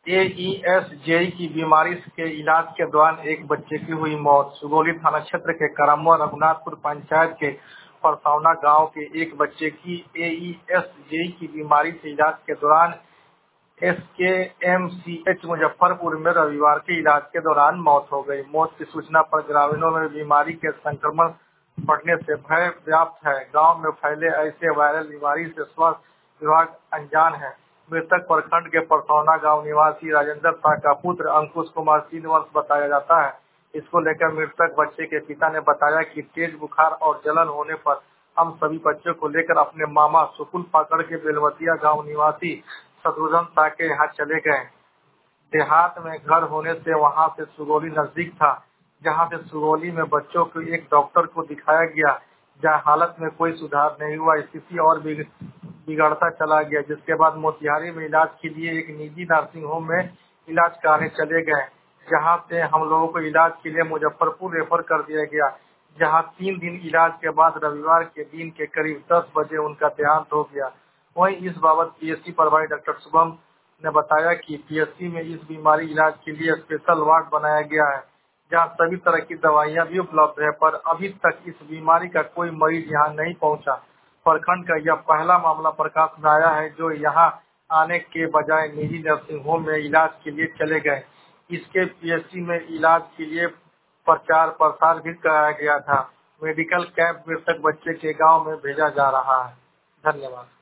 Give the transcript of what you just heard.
AES JEE की बीमारी के इलाज के दौरान एक बच्चे की हुई मौत। सुगौली थाना क्षेत्र के करमवा रघुनाथपुर पंचायत के परसौना गांव के एक बच्चे की एईएस जेई की बीमारी से इलाज के दौरान एसकेएमसीएच मुजफ्फरपुर में रविवार के इलाज के दौरान मौत हो गई। मौत की सूचना पर ग्रामीणों में बीमारी के संक्रमण बढ़ने से भय व्याप्त है। गांव में फैले ऐसे वायरल बीमारी से स्वास्थ्य विभाग अनजान है। मृतक प्रखंड के परसौना गांव निवासी राजेंद्र शाह का पुत्र अंकुश कुमार 3 वर्ष बताया जाता है। इसको लेकर मृतक बच्चे के पिता ने बताया कि तेज बुखार और जलन होने पर हम सभी बच्चों को लेकर अपने मामा सुकुल पाकड़ के बेलवतिया गांव निवासी शत्रुघ्न शाह के यहाँ चले गए। देहात में घर होने से वहां से सुगौली नजदीक था, जहां से सुगौली में बच्चों को एक डॉक्टर को दिखाया गया, जहां हालत में कोई सुधार नहीं हुआ। स्थिति और बिगड़ता चला गया, जिसके बाद मोतिहारी में इलाज के लिए एक निजी नर्सिंग होम में इलाज कराने चले गए, जहां से हम लोगों को इलाज के लिए मुजफ्फरपुर रेफर कर दिया गया, जहां 3 दिन इलाज के बाद रविवार के दिन के करीब 10 बजे उनका देहांत हो गया। वहीं इस बाबत पीएचसी प्रभारी डॉक्टर शुभम ने बताया कि पीएचसी में इस बीमारी इलाज के लिए स्पेशल वार्ड बनाया गया है, जहां सभी तरह की दवाइयां भी उपलब्ध है, पर अभी तक इस बीमारी का कोई मरीज यहां नहीं पहुंचा। प्रखंड का यह पहला मामला प्रकाश में आया है जो यहां आने के बजाय निजी नर्सिंग होम में इलाज के लिए चले गए। इसके पीएचसी में इलाज के लिए प्रचार प्रसार भी कराया गया था। मेडिकल कैंप मृतक बच्चे के गाँव में भेजा जा रहा है। धन्यवाद।